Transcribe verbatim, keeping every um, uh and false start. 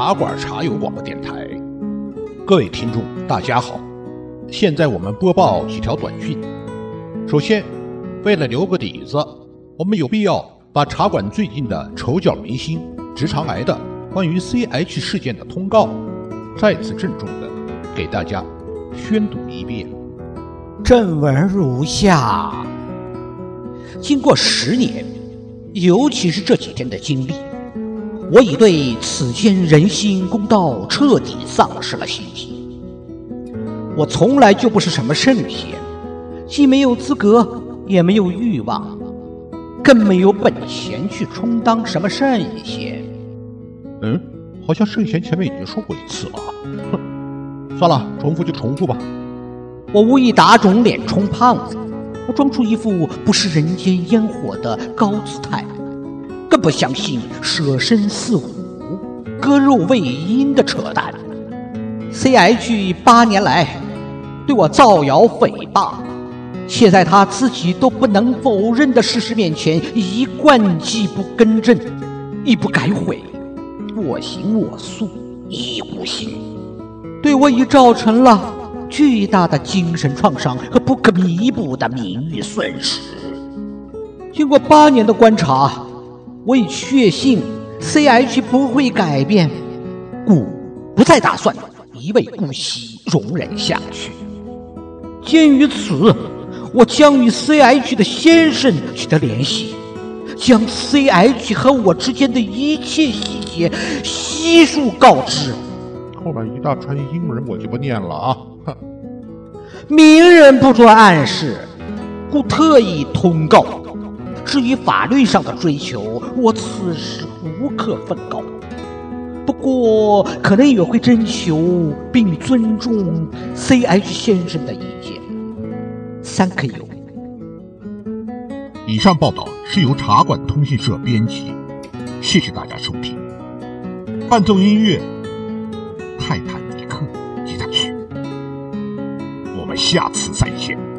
茶馆茶友广播电台，各位听众大家好，现在我们播报几条短讯。首先，为了留个底子，我们有必要把茶馆最近的丑角明星直肠癌的关于 C H 事件的通告再次郑重的给大家宣读一遍。 正文如下：经过十年，尤其是这几天的经历，我已对此间人心公道彻底丧失了信心。我从来就不是什么圣贤，既没有资格，也没有欲望，更没有本钱去充当什么圣贤。 嗯，好像圣贤前面已经说过一次了。哼，算了，重复就重复吧。 我无意打肿脸充胖子，我装出一副不食人间烟火的高姿态，更不相信舍身饲虎、割肉喂鹰的扯淡。C H 八年来对我造谣诽谤，且在他自己都不能否认的事实面前，一贯既不更正，亦不改悔，我行我素，一无心，对我已造成了巨大的精神创伤和不可弥补的名誉损失。经过八年的观察，我已确信 C H 不会改变，故不再打算一味姑息容忍下去。鉴于此，我将与 C H 的先生取得联系，将 C H 和我之间的一切细节悉数告知。 后面一大串英文我就不念了啊。 明人不做暗事，故特意通告。至于法律上的追求，我此时无可奉告。不过可能也会征求并尊重 C H 先生的意见。Thank you。 以上报道是由茶馆通讯社编辑，谢谢大家收听。伴奏音乐泰坦尼克吉他曲，我们下次再见。